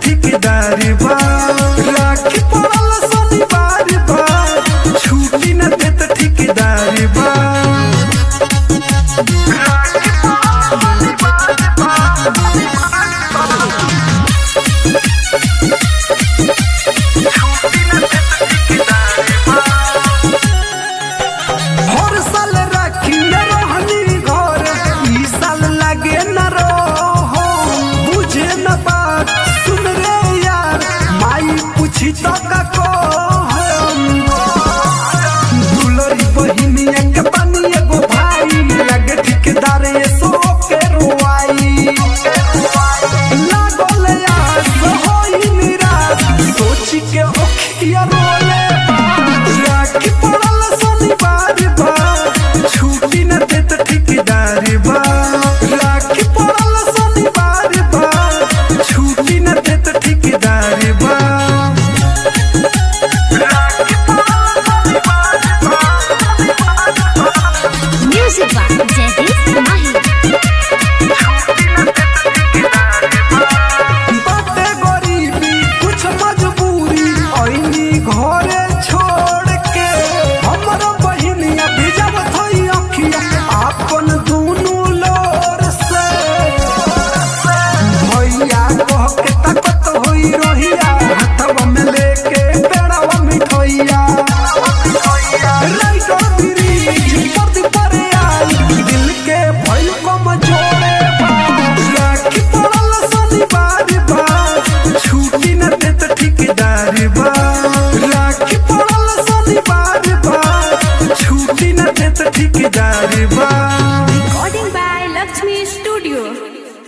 ठेकेदार बा राखी पड़ल शनिवार बा छुट्टी न देत ठेकेदार बा हर साल राखी न रहनी घर ई साल लागे न रहो बुझे न बात सुन रे यार माई पूछी तो का दुलरी बहिनिया के पानी एगो भाई लगे ठेकेदार सो के रुआई लागल आस होई निराश सोची के ओखिया रोले राखी पड़ल शनिवार बा छुट्टी न देत ठेकेदार बा राखी पड़ल शनिवार बा छुट्टी न देत ठेकेदार बा Music by Jaideep Mahi. बाटे गरीबी कुछ मजबूरी ऐनी घरे छोड़ के हमर बहिनिया भिजब थई अखिया आपन दुनु लोर से भैया कह के ताकत होई रहिया हाथवा में लेके पेड़वा मिठैया लाइट ब्रिज पर आई दिल के भइल कमजोरे राखी पड़ल शनिवार बा छुट्टी न देत ठेकेदार बा राखी पड़ल शनिवार बा छुट्टी न देत ठेकेदार